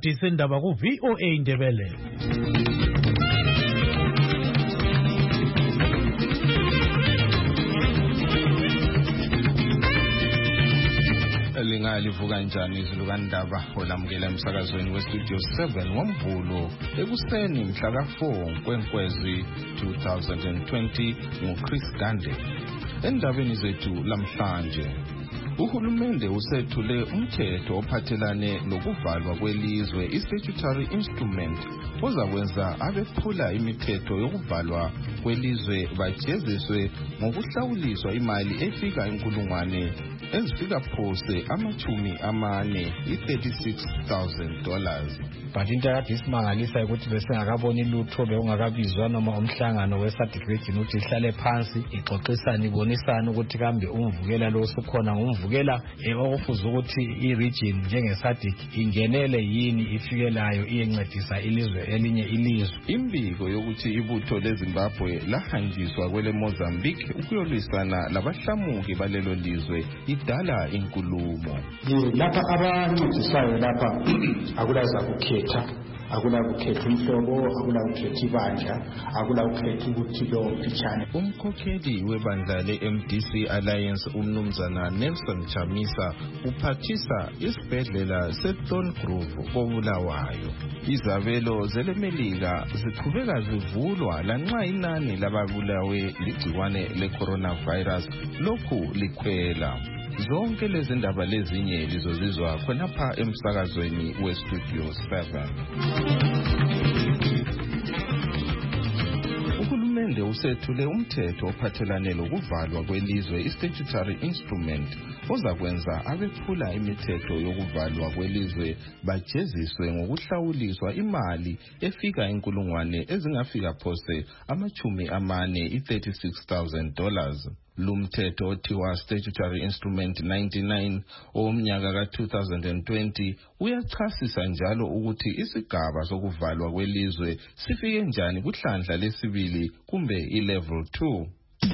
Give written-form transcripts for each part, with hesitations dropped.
isikhathi sendaba ku VOA Indebele. Livuka njani izulu kandaba olamukela emsakazweni westudio 7 ngoMvulo ekuseni mhla ka4 kweNkwezi 2020 nguChris Gande. Endabeni zethu lamhlanje, uhulumende usethule umthetho ophathelane nokuvalwa kwelizwe i-statutory instrument ozakwenza abephula imithetho yokuvalwa kwelizwe bajeziswe ngokuhlawuliswa imali efika inkulungwane ezifika phose $40,000 $36,000. But into yakade isimangalisa ukuthi besengakaboni lutho bekungakabizwa noma umhlangano we-SADC region ukuthi ihlale phansi ixoxisane ibonisane ukuthi kambe umvukela lo usukhona ngumvukela okufuze ukuthi i-region njenge-SADC ingenele yini ifikelayo iyencedisa ilizwe elinye ilizwe. Imbiko yokuthi ibutho leZimbabwe lahanjiswa kwele Mozambique ukuyolwisana labahlamuki balelo lizwe idala inkulumo. Lapha abancedisayo lapha akulaza kukhetha, akula kukhetha umhlobo, akula kukhetha ibandla, akula kukhetha ukuthi lo mphithane. Umkhokheli webandla le-MDC Alliance umnumzana Nelson Chamisa uphathisa isibhedlela seThorn Grove koBulawayo. Izabelo zelemelika ziqhubeka zivulwa lanxa inani lababulawe ligciwane le-coronavirus lokhu likhwela. Zonke lezi ndaba lezinye lizozizwa khonapha emsakazweni westudio 7. Uhulumende usethule umthetho ophathelane lokuvalwa kwelizwe i-statutory instrument ozakwenza abephula imithetho yokuvalwa kwelizwe bajeziswe ngokuhlawuliswa imali efika inkulungwane ezingafika phose $40,000 $36,000. Lumthetho othiwa Statutory Instrument 99 omnyaka ka-2020 uyachasisa njalo ukuthi isigaba sokuvalwa kwelizwe sifike njani kuhlandla lesibili kumbe i-level 2.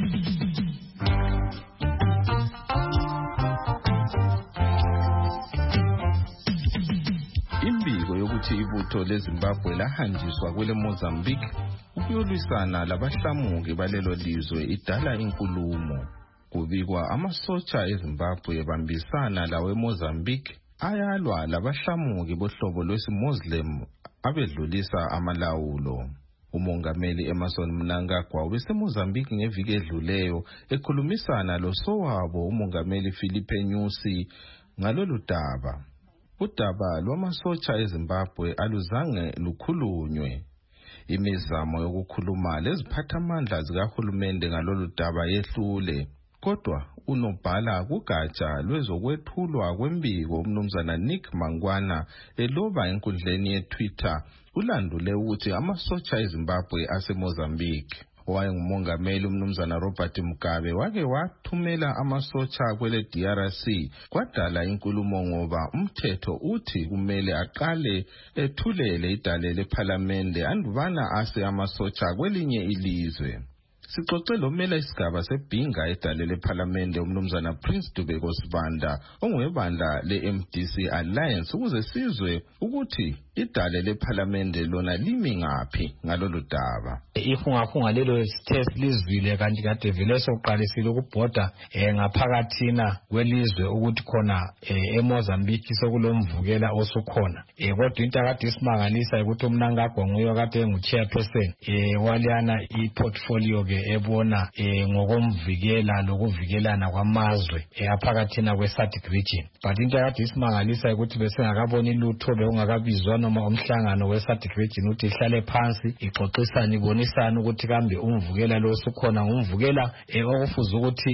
Imbiko yokuthi ibutho leZimbabwe lahanjiswa kwele Mozambique ukuyolwisana labahlamuki balelo lizwe idala inkulumo. Kubikwa amasotsha eZimbabwe bambisana lawe Mozambique ayalwa labahlamuki bohlobo lwesiMuslim abedlulisa amalawulo. Umongameli Emmerson Mnangagwa weseMozambique ngeviki edluleyo ekhulumisana losowabo umongameli Philippe Nyusi ngalolu daba. Udaba lwamasotsha eZimbabwe aluzange lukhulunywe. Imizamo yokukhuluma leziphathamandla zikahulumende ngalolu daba yehlule. Kodwa unobhala kugatsha lwezokwethulwa kwembiko umnumzana Nick Mangwana eloba enkundleni yeTwitter ulandule ukuthi amasotsha eZimbabwe aseMozambique. Owayengumongameli umnumzana Robert Mugabe wake wathumela amasotsha kwele DRC kwadala inkulumo ngoba umthetho uthi kumele aqale ethulele idale lePhalamende andubana ase amasotsha kwelinye ilizwe. Sixoxe lomela isigaba sebhinga edale lePhalamende umnumzana Prince Dubeko Sibanda ongwebandla le-MDC Alliance ukuze sizwe ukuthi idale lePhalamende lona limi ngaphi ngalolu daba. Ihungahunga lelo sithe lizwile kanti kade vele sokuqalisile ukubhoda ngaphakathina kwelizwe ukuthi khona eMozambique sokulomvukela osukhona. Kodwa into akade isimangalisa ukuthi uMnangagwa nguye kade engu-chairperson waliyana iportfolio ke ebona ngokomvikela lokuvikelana kwamazwe aphakathina kwe-SADC region. But into akade isimangalisa ukuthi besengakaboni lutho bekungakabizwa noma umhlangano we-SADC region ukuthi ihlale phansi ixoxisane ibonisane ukuthi kambe umvukela lo usukhona ngumvukela okufuze ukuthi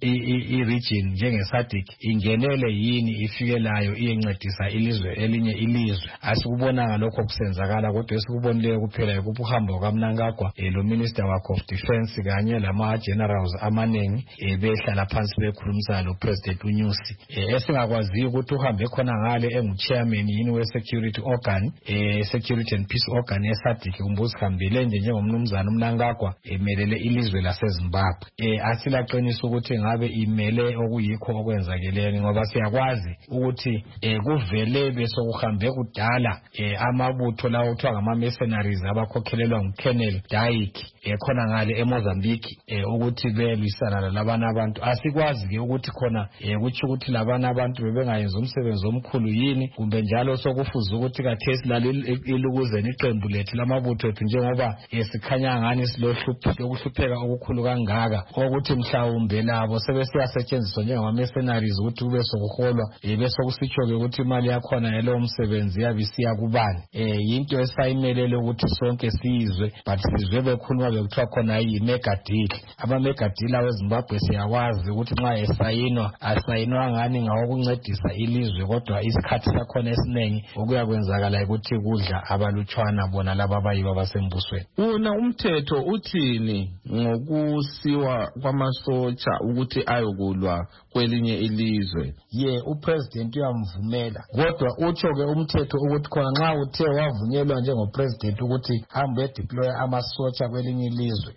i-region njenge-SADC ingenele yini ifikelayo iyencedisa ilizwe elinye ilizwe. Asikubonanga lokho kusenzakala kodwa esikubonileyo kuphela ukuhamba kwaMnangagwa lo minister wakhe of defense phansi kanye lama-generals amanengi behlala phansi bekhulumisana lo-President uNyusi. Esingakwaziyo ukuthi uhambe khona ngale engu-chairman yini we-security organ, security and peace organ eSADC, umbuzihambele nje njengomnumzana uMnangagwa emelele ilizwe laseZimbabwe. Asilaqinisa ukuthi ngabe imele okuyikho okwenzakeleyo, ngoba siyakwazi ukuthi kuvele besokuhambe kudala amabutho lawo kuthiwa ngama-mercenaries abakhokhelelwa nguKolonel Daik khona ngale eMozambique ukuthi belwisana lalabana abantu. Asikwazi-ke ukuthi khona kutsho ukuthi labana abantu bebengayenza umsebenzi omkhulu yini, kumbe njalo sokufuza ukuthi kathesi lalilukuzeni iqembu lethu lamabutho ethu njengoba sikhanya ngani silohlupheka okukhulu kangaka ukuthi mhlawumbe labo sebesiyasetshenziswa njengama-mercenaries ukuthi kube sokuholwa besokusitsho-ke ukuthi imali yakhona yalowo msebenzi yabisiya kubani. Yinto esayimelele ukuthi sonke siyizwe, but sizwe bekhuluma bekuthiwa khona yi-mega deal. Ama-mega deal aweZimbabwe siyakwazi ukuthi nxa asayinwa ngani ngawokuncedisa ilizwe, kodwa isikhathi sakhona esiningi okuya kwenzakala ukuthi kudla abalutshwana bona laba abayibo abasembusweni. Una umthetho uthini ngokusiwa kwamasotsha ukuthi ayokulwa kwelinye ilizwe? uPresident uyamvumela, kodwa utsho-ke umthetho ukuthi khona nxa uthe wavunyelwa njengoPresident ukuthi hambe edeploy amasotsha kwelinye ilizwe,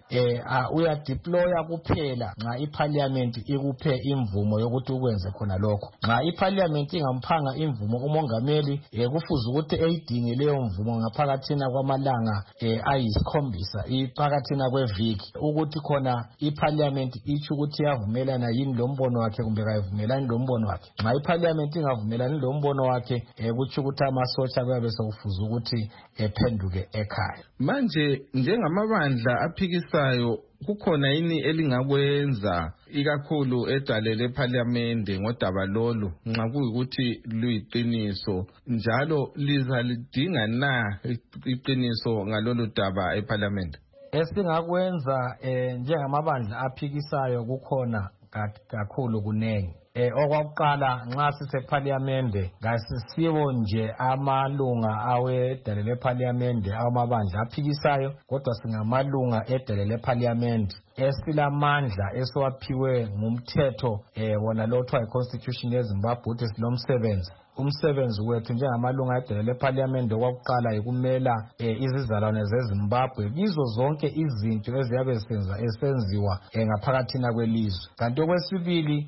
uyadeploya kuphela nxa iParliament ikuphe imvumo yokuthi ukwenze khona lokho. Nxa iParliament ingamphanga imvumo umongameli, kufuze ukuthi eyidinge leyo mvumo ngaphakathina kwamalanga ayisikhombisa, iphakathina kweviki, ukuthi khona iParliament itsho ukuthi yavumelana yini lombono wakhe kumbe kayivumelani lombono wakhe. Nxa iParliament ingavumelani lombono wakhe, kutsho ukuthi amasotsha kuyabe sokufuze ukuthi ephenduke ekhaya. Manje njengamabandla aphikisayo kukhona yini elingakwenza ikakhulu edale leParliament ngodaba lolu nxa kuyikuthi luyiqiniso, njalo lizalidinga na iqiniso ngalolu daba eParliament? Esingakwenza njengamabandla aphikisayo kukhona kakhulu kunengi. Okwakuqala, nxa siseParliament ngasisibo nje amalunga awedale leParliament amabandla aphikisayo, kodwa singamalunga edale leParliament esilamandla esiwaphiwe ngumthetho wona lo kuthiwa yi-Constitution yeZimbabwe ukuthi silomsebenzi. Umsebenzi wethu njengamalunga edale leParliament okwakuqala yikumela izizalwane zeZimbabwe kizo zonke izinto eziyabe esenziwa ngaphakathina kwelizwe. Kanti okwesibili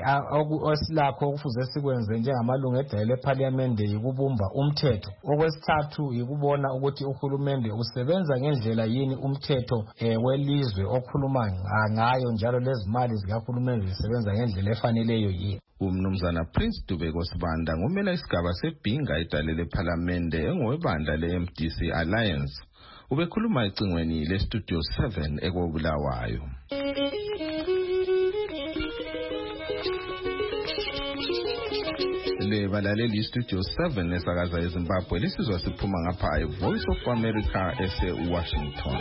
esilakho okufuze sikwenze njengamalunga edale leParliament yikubumba umthetho. Okwesithathu yikubona ukuthi uhulumende usebenza ngendlela yini umthetho welizwe okhuluma ngayo, njalo lezimali zikahulumende zisebenza ngendlela efaneleyo yini. Umnumzana Prince Dubeko Sibanda ngomela isigaba seBhinga edale leParliament engowebandla le-MDC Alliance ubekhuluma ecingweni leStudio 7 eKobulawayo. Balaleli iStudio 7 esakaza eZimbabwe lisizwa siphuma ngapha eVoice of America ese-Washington.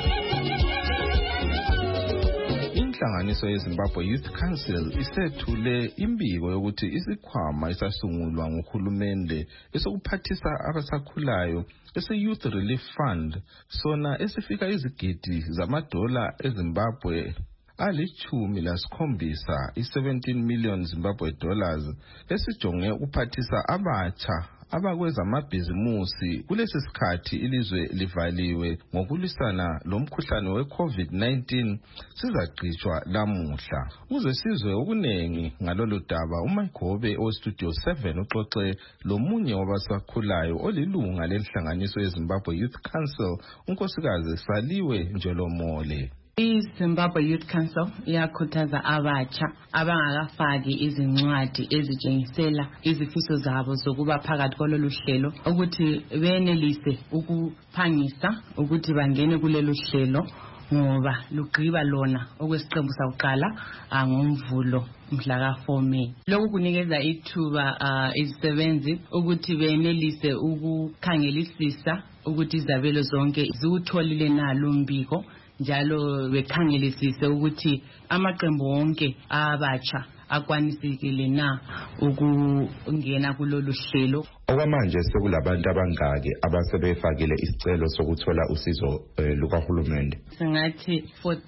Inhlanganiso yeZimbabwe Youth Council isethule imbiko yokuthi isikhwama esasungulwa nguhulumende esokuphathisa abasakhulayo ese-Youth Relief Fund sona esifika izigidi zamadola eZimbabwe ali-17 i-17 million Zimbabwe dollars esijonge ukuphathisa abatsha abakwezamabhizimusi kulesi sikhathi ilizwe livaliwe ngokulwisana lomkhuhlane we-COVID-19 sizagqitshwa lamuhla. Uze sizwe okunengi ngalolu daba uMayigobe oStudio 7 uxoxe lomunye wabasakhulayo olilunga lenhlanganiso yeZimbabwe Youth Council unkosikazi Saliwe Njolomole. iZimbabwe Youth Council iyakhuthaza abatsha abangakafaki izincwadi ezitshengisela izifiso zabo zokuba phakathi kololu hlelo ukuthi benelise ukuphangisa ukuthi bangene kulolu hlelo ngoba lugqiba lona okwesiqembu sakuqala ngoMvulo mhla ka4 May. Lokhu kunikeza ithuba izisebenzi ukuthi benelise ukukhangelisisa ukuthi izabelo zonke ziwutholile nalo umbiko, njalo bekhangelisise ukuthi amaqembu wonke abatsha akwanisekile na ukungena kulolu hlelo. Okwamanje sekulabantu abangaki abasebefakile isicelo sokuthola usizo lukahulumende? Singathi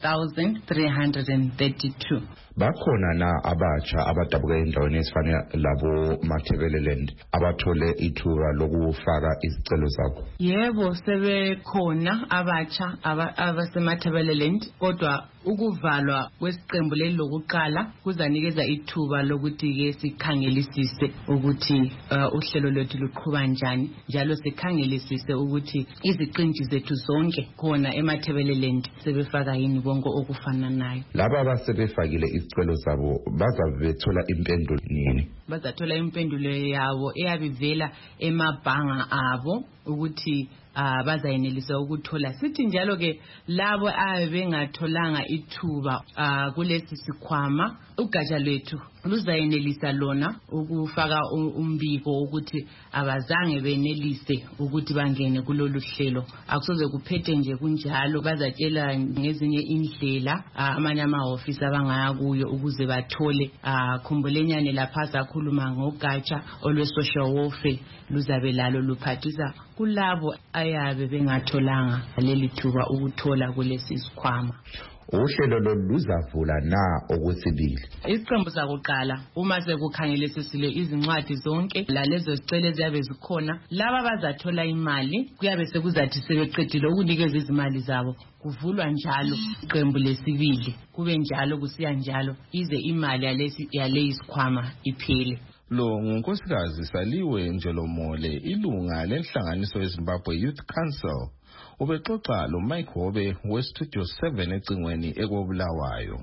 4,332. Bakhona na abatsha abadabuka endaweni ezifana labo Matabeleland abathole ithuba lokufaka izicelo zabo? Yebo, sebekhona abatsha abasematabeleland, kodwa ukuvalwa kwesiqembu leli lokuqala kuzanikeza ithuba lokuthi ke sikhangelisise ukuthi uhlelo lwethu luqhubeka njani, njalo sikhangelisise ukuthi iziqinti zethu zonke khona ematabeleland sebefaka yini bonke okufananayo. Laba abasebefakile izicelo zabo bazabe bethola impendulo nini? Bazathola impendulo yabo eyabivela emabhanga abo ukuthi bazayenelisa ukuthola. Sithi njalo ke labo abengatholanga ithuba kulesi sikhwama, ugatsha lwethu luzayenelisa lona ukufaka umbiko ukuthi abazange benelise ukuthi bangene kulolu hlelo. Akusoze kuphethe nje kunjalo, bazatshela ngezinye indlela amanye amahofisi abangaya kuyo ukuze bathole. Khumbulenyane lapha sakhuluma ngogatsha olwe social welfare, luzabe lalo luphathisa kulabo ayabe bengatholanga leli thuba ukuthola kulesi sikhwama. Uhlelo lolu luzavula na okwesibili? Isiqembu sakuqala uma sekukhangelisisile izincwadi zonke lalezo zicelo eziyabe zikhona, laba bazathola imali kuyabe sekuzathi sebeqedile ukunikeza izimali zabo kuvulwa njalo iqembu lesibili, kube njalo kusiya njalo ize imali yale isikhwama iphele. Lo ngunkosikazi Saliwe Njelomole, ilunga lenhlanganiso yeZimbabwe Youth Council. Ubexoxa lo Mike Hobe weStudio 7 ecingweni ekobulawayo.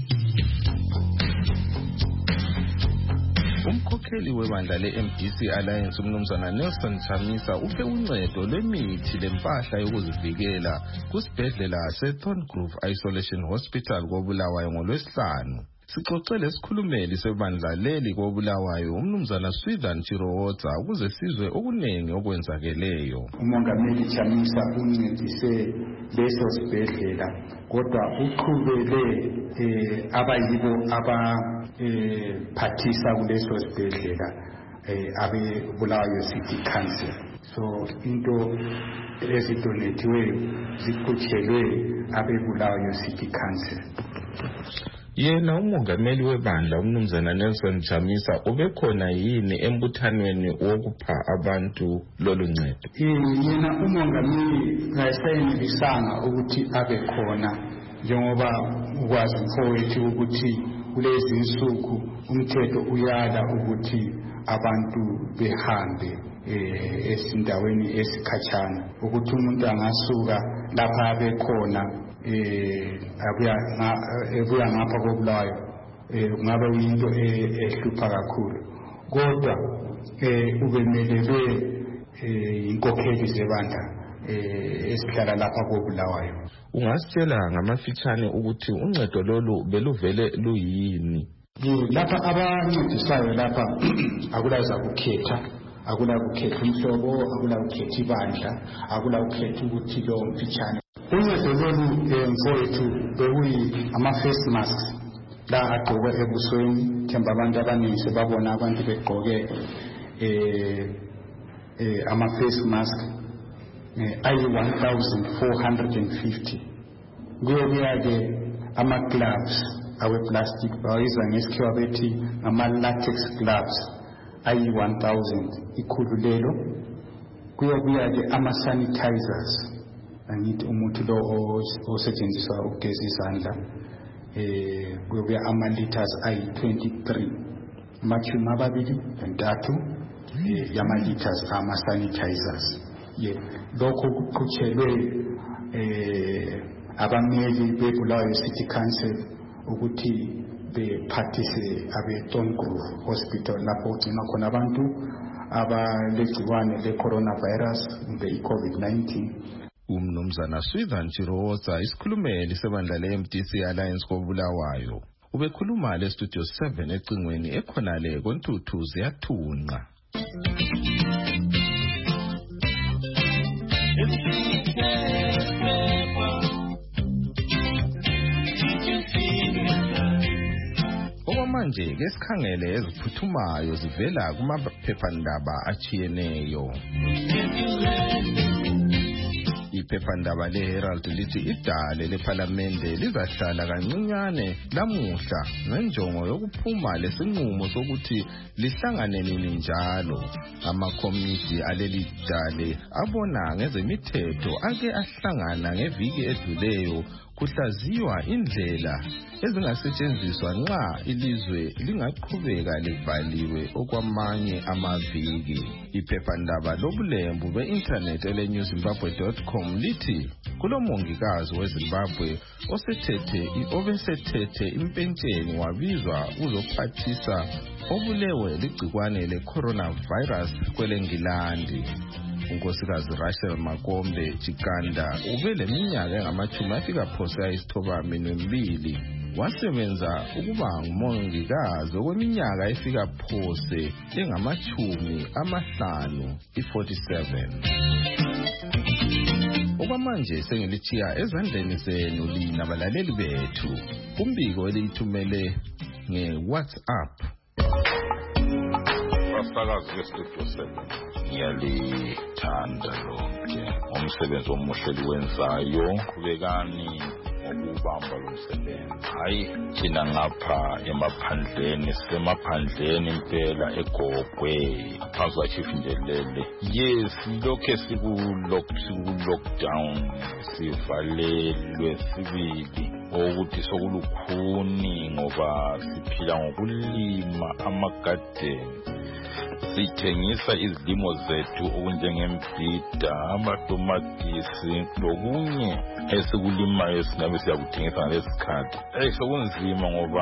Umkhokheli webandla le-MDC Alliance umnumzana Nelson Chamisa uphe uncedo lwemithi lempahla yokuzivikela kusibhedlela seThorngrove Isolation Hospital kobulawayo ngoLwesihlanu. Sixoxele isikhulumeli sebandla leli kobulawayo umnumzana Swithan Chirowoza ukuze sizwe okunengi okwenzakeleyo. Umongameli Chamisa uncedise leso sibhedlela, kodwa uqhubele abayibo phathisa kuleso sibhedlela abe Bulawayo City Council. So into ezidonethiweyo ziqhutshelwe abe Bulawayo City Council. Yena umongameli webandla umnumzana Nelson Chamisa ubekhona yini embuthanweni wokupha abantu lolu ncedo? Yena umongameli ngayisenisanga ukuthi abe khona, njengoba ukwazi mfowethu ukuthi kulezi insuku umthetho uyala ukuthi abantu behambe esindaweni esikhatshana, ukuthi umuntu angasuka lapha abekhona ebuya ngapha kobulawayo ngabe into ehlupha kakhulu, kodwa ubemelelwe inkokheli zebandla esihlala lapha kobulawayo. Ungasitshela ngamafitshane ukuthi uncedo lolu beluvele luyini? Lapha abancedisayo lapha akulaza kukhetha, akula kukhetha umhlobo, akula kukhetha ibandla, akula kukhetha ukuthi lo mfitshane. Uncedo lolu mfowethu bekuyi ama-face masks la agqokwe ebusweni. Themba abantu abaningi sebabona abantu begqoke ama-face mask ayi-1,450. Kuyobuya-ke ama-gloves awe-plastic bayiza ngesikhiwa bethi ngama-latex gloves ayi-1,000 ikhulu lelo. Kuyobuya-ke ama-sanitizers, angithi umuthi lo osetshenziswa ukugeza izandla, kuyobuya ama-liters ayi-23, amachumi amabili nantathu yama-liters ama-sanitizers. Lokho kuqhutshelwe abameli beBulawayo City Council ukuthi bephathise abe-Thorngrove Hospital lapho kugcinwa khona abantu abalegciwane le-coronavirus kumbe i-COVID-19. Umnumzana Swithan Chirowoza, isikhulumeli sebandla le-MDC Alliance kobulawayo, ubekhuluma leStudio 7 ecingweni ekhonale koNtuthu ziyathunqa. Okwamanje manje ke sikhangele eziphuthumayo zivela kumaphephandaba achiyeneyo. Iphephandaba leHerald lithi idale lePhalamende lizahlala kancinyane lamuhla ngenjongo yokuphuma lesinqumo sokuthi lihlangane nini njalo. Amakomiti aleli dale abona ngezemithetho ake ahlangana ngeviki edluleyo kuhlaziywa indlela ezingasetshenziswa nxa ilizwe lingaqhubeka livaliwe okwamanye amaviki. Iphephandaba lobulembu be-internet eleNewZimbabwe.com lithi kulomongikazi weZimbabwe obesethethe impentsheni wabizwa uzophathisa obulewe ligcikwane le-coronavirus kweleNgilandi. Unkosikazi Rachel Makombe Chikanda ubeleminyaka engama-92 wasebenza ukuba ngumongikazi okweminyaka efika phose engama-47. Okwamanje sengilitshiya ezandleni zenu lina balaleli bethu. Umbiko eliyithumele nge-WhatsApp. Abasakazi beStudio 7 ngiyalithanda lonke umsebenzi omuhle liwenzayo. Qhubekani ngokubamba lo msebenzi. Hayi thina ngapha emaphandleni semaphandleni impela eGogwe phansi kwa Chief Ndelele. Yes, lokho lockdown sivalelwe sibili ukuthi sokulukhuni ngoba siphila ngokulima amagadeni. Sithengisa izilimo zethu okunjengembhida, amatomatisi lokunye esikulimayo singabe siyakuthengisa ngalesikhathi. Sokunzima ngoba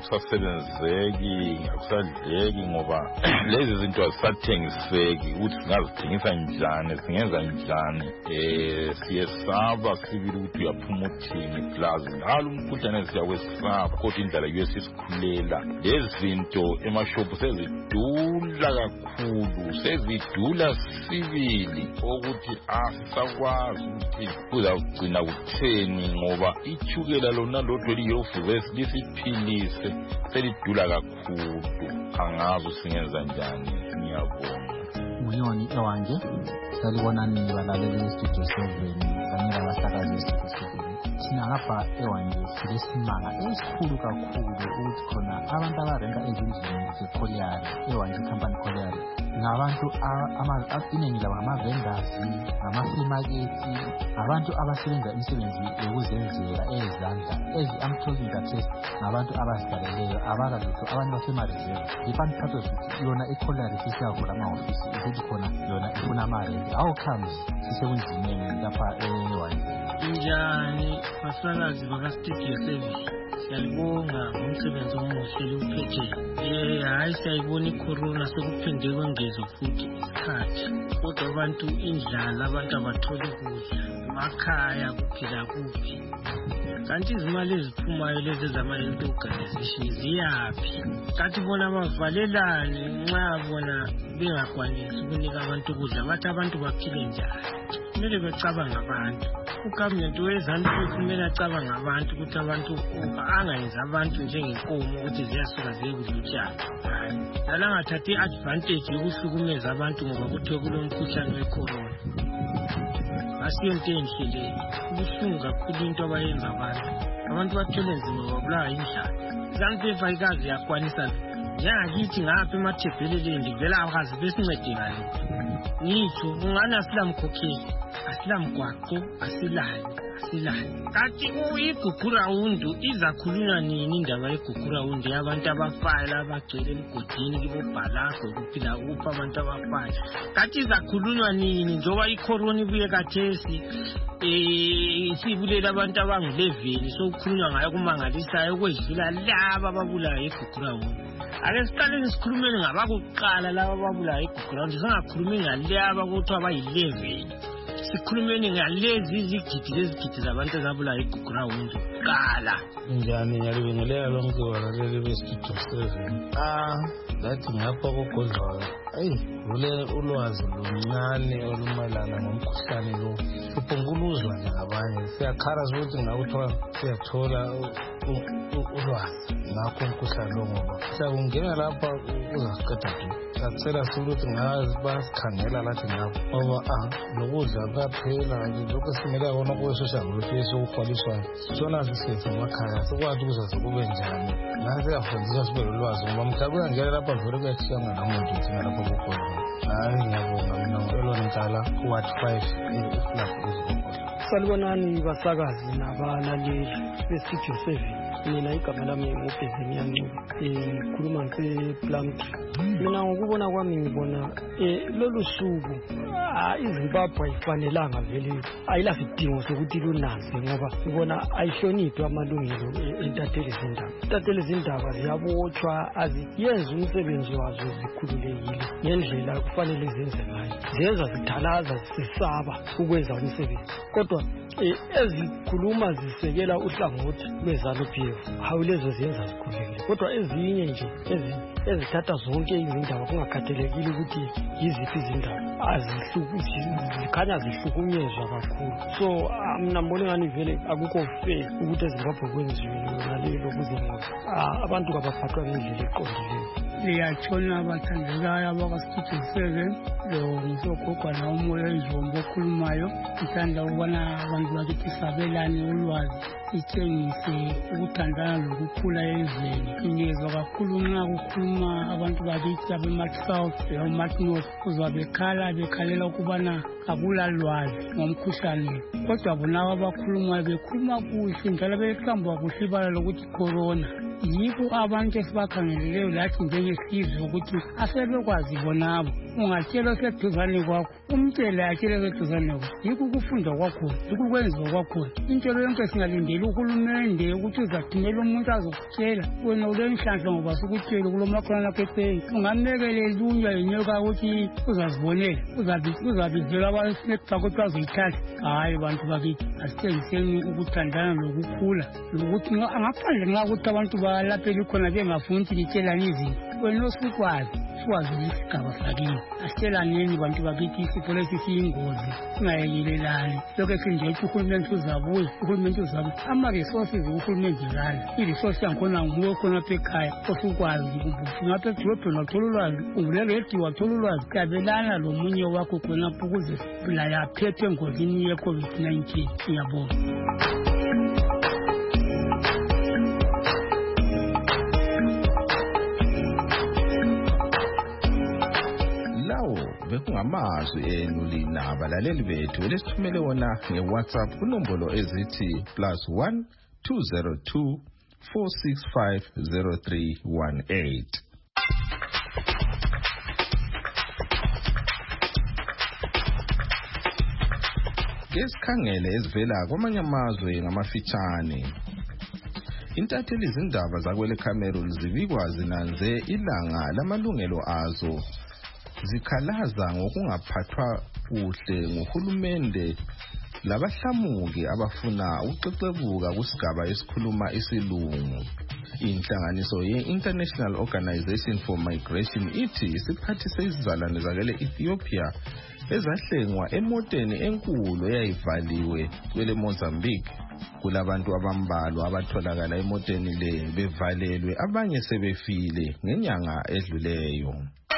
akusadleki ngoba lezi zinto azisathengiseki ukuthi singazithengisa njani, singenza njani. Siyesaba sibili ukuthi uyaphuma uthini plus ngalo umkhuhlane siyakwesaba kodwa indlela yesikhulela. Lezi zinto emashopu sezidula kakhulu, sezidula sibili ukuthi asakwazi ukuthi kuzagcina kutheni ngoba ichukela lona lodwa liyofuze lisiphilise selidula kakhulu. Angazi singenza njani. Ngiyabonga. Uyoni ewanje salibonani balaleli beStudio 7 kanye labasakazi beStudio 7. Thina ngapha ewanje silesimanga esikhulu kakhulu ukuthi khona abantu abarenta ezindlini zeCollier ewanje company Collier ngabantu iningi labo ama-vendors, ama-free-market, abantu abasebenza imisebenzi yokuzenzela ezandla. I'm talking that ngabantu abazidaleleyo abalalutho abantu basema-reserve. Ifani purpose ukuthi yona eCollier sisiyavula amahofisi ukuthi khona yona ifuna ama-rent. Awukhamzi sisekunzimeni lapha ewanje. Njani basakazi bakaStudio 7 siyalibonga ngomsebenzi omuhle liwuphethe. Hayi siyayibona icorona sekuphinde kwengezwe futhi isikhathi kodwa abantu indlala, abantu abatholi ukudla emakhaya kuphila kuphi. Kanti izimali eziphumayo lezi zama-health organization ziyaphi? Kanti bona bavalelane nxa bona bengakwanisi ukunika abantu ukudla, bathi abantu baphile njani? Kumele becabanga abantu. Ugovernment wezansi kumele acabanga abantu ukuthi abantu angayenza abantu njengenkomo ukuthi ziyasuka ziyekudla utshani. Nalangathathi i-advantage yokuhlukumeza abantu ngoba kuthiwe kulomkhuhlane wecorona. Asiyonto enhle leyo. Kubuhlungu kakhulu into abayenza abantu. Abantu bathwele nzima babulawa yindlala. Zansi ikazi yakwanisa njengakithi ngapha emathebheleleni vele akazi besincede ngalo. Ngitho ungani asilamkhokheli, asilamgwaqo, asilayo. Kanti igugurawundu izakhulunywa nini indaba yegugurawundu yabantu abafayo abagcwele emgodini kibobhalago kuphila kupha abantu abafayo? Kanti izakhulunywa nini njengoba icorona ibuye kathesi sibulela abantu abangu-11 sokukhulunywa ngayo kumangalisayo ukwedlula laba ababulayo igugurawundu. Ake siqaleni sikhulumeni ngabakuqala laba ababulayo igugurawundu, singakhulumi ngalaba kuthiwa bayi-11. Sikhulumeni ngalezi izigidi zabantu ezabulayo igugurawundu qala. Njani ngiyalibingelela lonke balaleli beStudio 7. Ngathi ngapha kogodlwayo Ule ulwazi luncane olumayelana ngomkhuhlane lo. Siphunguluzwa nje ngabanye. Siyakhala ukuthi ngakuthiwa siyathola ulwazi ngakho umkhuhlane lo ngoba siyakungena lapha uzasiqeda nje. Siyacela ukuthi ngazi basikhangela lathi ngapho ngoba lokudla kuyaphela nje lokho simele kona kuwesosha ngolufisa sokuhloliswayo. Sithola sisethe emakhaya sikwazi ukuzazi kube njani. Ngase yafundiswa sibe lolwazi ngoba mhlawumbe ngeke lapha vele kuyathiya nganamuntu thina lapha kukhona. Ngiyabonga mina Elon Nkala Ward 5 eFlap Uzobona. Salibonani basakazi nabalaleli beStudio 7. Mina igama lami nguBhezimiyani ngikhuluma ngePlumtree. Mina ngokubona kwami ngibona lolu suku iZimbabwe ayifanelanga vele ayilasidingo sokuthi lunaze ngoba ngibona ayihloniphi amalungelo entatheli zindaba. Entatheli zindaba ziyabotshwa aziyenza umsebenzi wazo zikhululekile ngendlela kufanele zenze ngayo. Zenza zithalaza zisaba ukwenza umsebenzi. Kodwa ezikhuluma zisekela uhlangothi lweZANU-PF hawulezo zenza zikhululekile. Kodwa ezinye nje ezithatha zonke izindaba kungakhathalekile ukuthi yiziphi izindaba zikhanya zihlukunyezwa kakhulu. So mina ngibona ngani vele akukho fair ukuthi eZimbabwe kwenziwe nalelo kuze abantu kabaphathwa ngendlela eqondileyo. Liyatshona abathandekayo abakaStudio 7 lo ngisogogo nomoya izombo okhulumayo. Ngithanda ukubona abantu bakithi sabelane ulwazi itshengise ukuthandana lokukhula ezweni. Ingezwa kakhulu nxa kukhuluma abantu bakithi abema-South abema-North uzwa bekhalela ukubana akulalwazi ngomkhuhlane. Kodwa bona abakhulumayo bekhuluma kuhle njalo beqamba kuhle ibala lokuthi corona. Yikho abantu esibakhangeleleyo lathi njengesizwe ukuthi asebekwazi bonabo. Ungatshela oseduzane kwakho umtshele atshele oseduzane kwakho. Yikho ukufunda kwakhona, yikho ukwenziwa kwakhona. Into yonke singalindeli uhulumende ukuthi uzathumela umuntu azokutshela wena ulenhlanhla ngoba sikutshele kulomakhona kepeni. Ungamekele lunywa inyoka ukuthi uzazibonela uzabizela abanesinekutha ukuthi bazoyithatha. Hayi bantu bakithi asitshengiseni ukuthandana lokukhula lokuthi angaphandle nxa ukuthi abantu balaphela khona bengafuni ukuthi litshelane izinto. Wena osikwazi isigaba sakini asitshelaneni bantu bakithi isifo lesi siyingozi singayelelani. Lokho sinjethi uhulumende uzabuza ama-resources uhulumende zala i-resource yankhona nguwe khona apha ekhaya osikwazi ngapha edolobheni wathola ulwazi ungulelo ediwa wathola ulwazi kabelana lomunye wakho khonapho ukuze laye aphethwe engozini ye-COVID-19. Ngiyabonga. Bekungamazwi enu lina abalaleli bethu elesithumele wona ngeWhatsApp kunombolo ezithi +1 202 465 0318. Ngesikhangele ezivela kwamanye amazwe ngamafitshane. Intatheli izindaba zakwele Cameroon zibikwa zinanze ilanga lamalungelo azo. Zikhalaza ngokungaphathwa kuhle nguhulumende labahlamuki abafuna ukuxexebuka kusigaba esikhuluma isilungu. Inhlanganiso ye-International Organization for Migration ithi isiphathi sezizalwane zakele Ethiopia ezahlengwa emoteni enkulu eyayivaliwe kwele Mozambique. Kulabantu abambalwa abatholakala emoteni le bevalelwe, abanye sebefile ngenyanga edluleyo.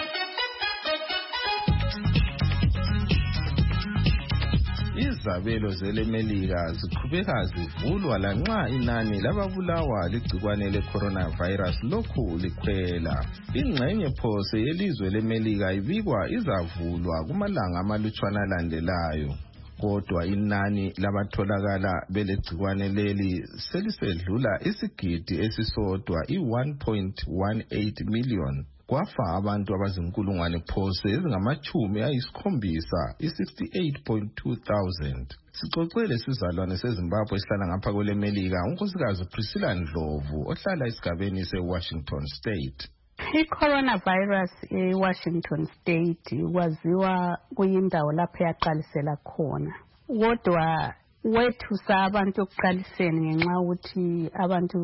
Izabelo zelemelika ziqhubeka zivulwa lanxa inani lababulawa ligcikwane le-coronavirus lokhu likhwela. Ingxenye phose yelizwe lemelika ibikwa izavulwa kumalanga amalutshwana alandelayo. Kodwa inani labatholakala belegcikwane leli selisedlula isigidi esisodwa i-1.18 million. Kwafa abantu abazinkulungwane phose ezingamachumi ayisikhombisa i-68.2,000. Sixoxele sizalwane seZimbabwe esihlala ngapha kwele Melika unkosikazi Priscilla Ndlovu ohlala esigabeni seWashington State. I-coronavirus eWashington State kwaziwa kuyindawo lapho yaqalisela khona. Kodwa wethusa abantu ekuqaliseni ngenxa ukuthi abantu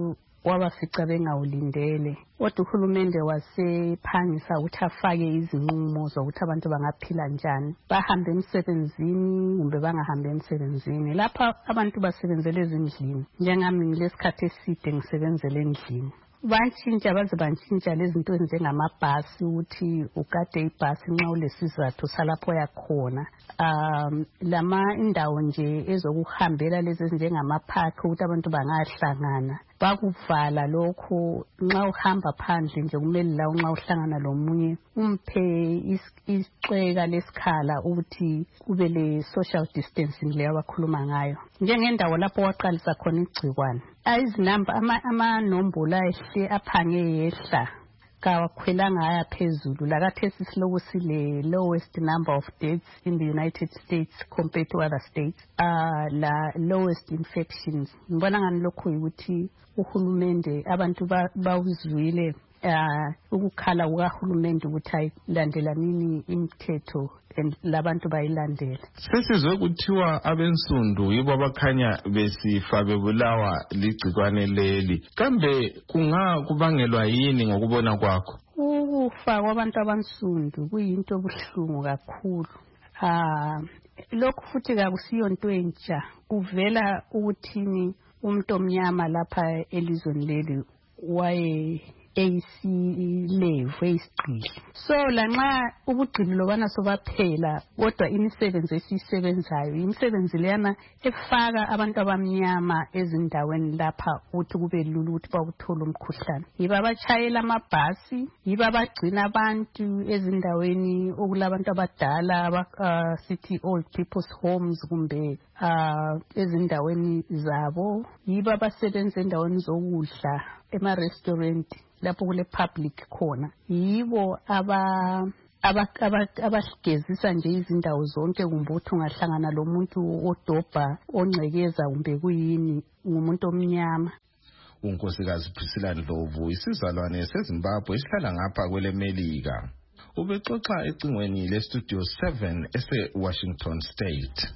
wabafica bengawulindele. Kodwa uhulumende wasephangisa ukuthi afake izinqumo zokuthi abantu bangaphila njani, bahambe emsebenzini kumbe bangahambe emsebenzini. Lapha abantu basebenzele ezindlini, njengami ngilesikhathi eside ngisebenzele endlini. Bantshintsha baze bantshintsha lezinto ezinjengamabhasi ukuthi ugade ibhasi nxa ulesizathu salapho yakhona. Lama indawo nje ezokuhambela lezi njengamapark ukuthi abantu bangahlangana bakuvala lokho. Nxa uhamba phandle nje kumele la nxa uhlangana lomunye umphe isiceka lesikhala ukuthi kube le social distancing leyo abakhuluma ngayo. Njengendawo lapho waqalisa khona igcikwane, izinamba amanombolo ahle aphange yehla kawakhwelanga aya phezulu. Lakathesi siloku sile lowest number of deaths in the United States compared to other states, la lowest infections. Ngibona ngani lokho ukuthi uhulumende abantu bawuzwile ukukhala kukahulumende ukuthi ayilandela nini imithetho labantu bayilandela. Sesizwe kuthiwa abensundu yibo abakhanya besifa bebulawa ligcikwane leli. Kambe kubangelwa yini ngokubona kwakho? Ukufa kwabantu abansundu kuyinto obuhlungu kakhulu. Lokhu futhi kakusiyo nto entsha, kuvela ukuthini umuntu omnyama lapha elizweni leli waye level esigqili. So lanxa ubugqili lobana sobaphela, kodwa imisebenzi esisebenzayo imisebenzi leyana efaka abantu abamnyama ezindaweni lapha ukuthi kube lula ukuthi bawuthola umkhuhlane. Yiba abatshayela amabhasi, yiba abagcina abantu ezindaweni okulabantu abadala sithi old people's homes kumbe ezindaweni zabo, yiba abasebenza endaweni zokudla ema-restaurant lapho kule public khona, yibo abagezisa nje izindawo zonke kumbe uthi ungahlangana lomuntu odobha ongcekeza kumbe kuyini ngumuntu omnyama. uNkosikazi Priscilla Ndlovu, isizalwane seZimbabwe esihlala ngapha kweleMelika, ubexoxa ecingweni leStudio 7 ese-Washington State.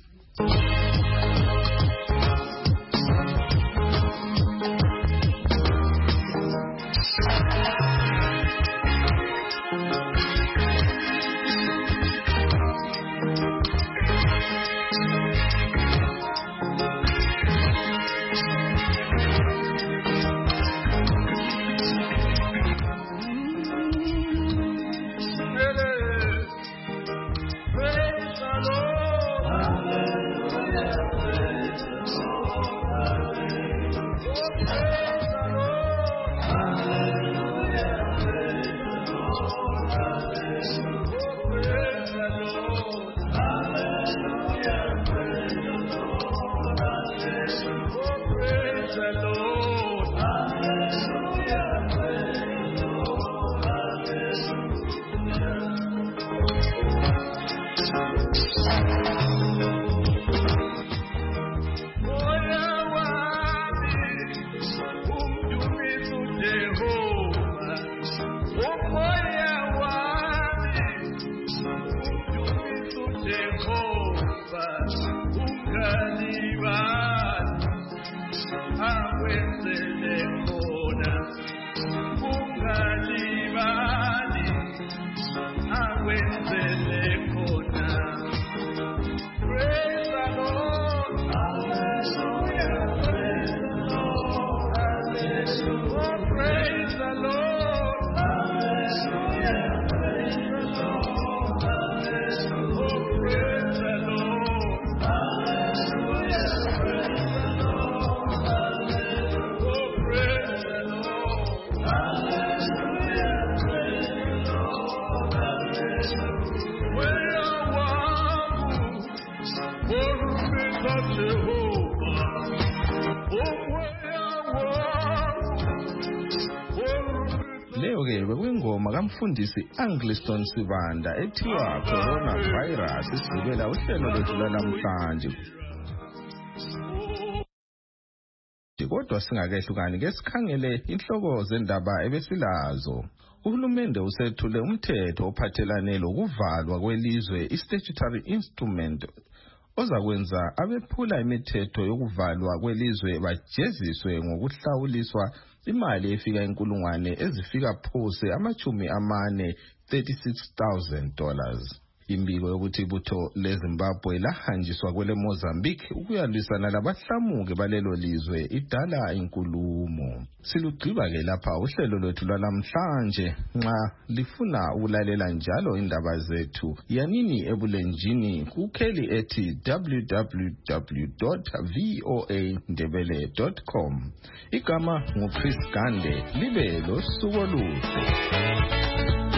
Bekwingoma kaMfundisi Angliston Sibanda ethiwa coronavirus isivela uhlelo lwethu namhlanje. Kodwa singakehlukani ke sikhangele inhloko zendaba ebesilazo. Uhulumende usethule umthetho ophathelane lokuvalwa kwelizwe, i-statutory instrument ozakwenza abephula imithetho yokuvalwa kwelizwe bajeziswe ngokuhlawuliswa imali efika inkulungwane ezifika phose $36,000. Imbiko yokuthi ibutho leZimbabwe lahanjiswa kwele Mozambique ukuyalwisana labahlamuki balelo lizwe idala inkulumo. Silugqiba-ke lapha uhlelo lwethu lwalamhlanje. Nxa lifuna ukulalela njalo indaba zethu, yanini ebulenjini kukheli ethi www.voandebele.com. Igama nguChris Gande. Libe losuku oluhle.